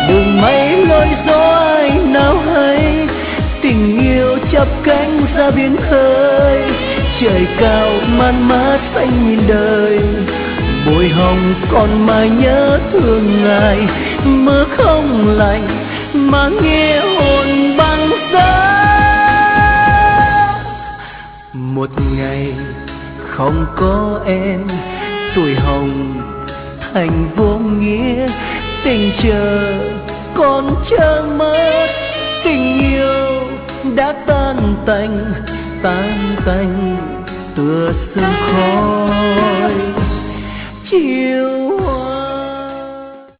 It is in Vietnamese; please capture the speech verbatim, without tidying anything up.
đường mây lối gió ai nào hay, tình yêu chắp cánh ra biển khơi, trời cao man mát xanh nhìn đời, bồi hồng còn mãi nhớ thương ngài, mưa không lạnh mà nghe hồn băng giá. Một ngày không có em, tuổi hồng thành vô nghĩa, tình chờ còn chờ mất, tình yêu đã tan tành tan tành tựa sương khói chiều